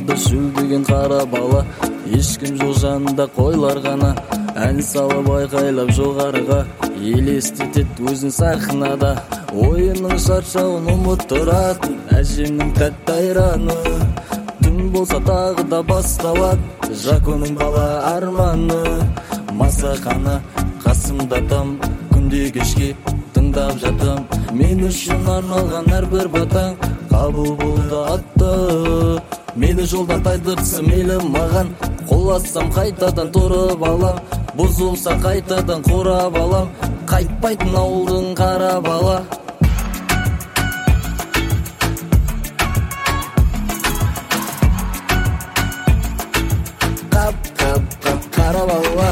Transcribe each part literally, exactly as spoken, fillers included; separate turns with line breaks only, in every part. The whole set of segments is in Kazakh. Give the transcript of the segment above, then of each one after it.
ауылда шөлдеген қара бала, ешкім жоқ жанында қойлар ғана. Ән салып айқайлап жоғарыға, елестетет өзін сахнада. Ойынның шаршауын ұмыттыратын әжемнің тәтті айраны. Түн болса тағы да басталады Жаконың бала арманы. Масақаны қасымда там, күнде кешке тыңдап жатам. Мен үшін арналған әрбір батаң қабыл болды атты. Мені жолдан тайдыртсы мейлі маған, қолассам қайтадан тұрып алам. Бұзылса қайтадан қорап алам, қайтпайтын ауылдың қара бала. Қап, қап, қап, қара бала.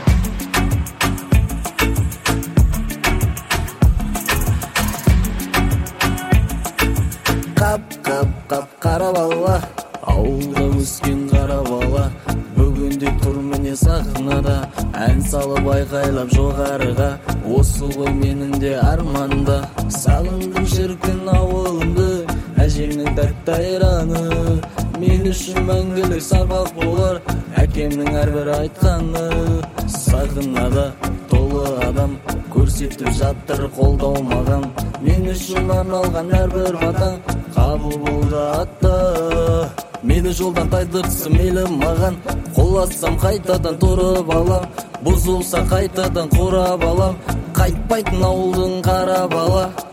Қап, қап, қап, қара бала. Ауылда өскен қара бала, бүгінде тұр міне сахнада. Ән салып айқайлап жоғарыға, осы ғой менің де арманда. Сағындым шіркін ауылымды, әжемнің тәтті айраны. Мен үшін мәңгілік сабақ болар әкемнің әрбір айтқаны. Сағынада толы адам көрсетіп жатыр қолдау маған. Мен үшін арналған әрбір батаң қабыл болды атты. Мені жолдан тайдыртсы мейлі маған, қолассам қайтадан тұрып алам. Бұзылса қайтадан қорап алам, қайтпайтын ауылдың қара бала.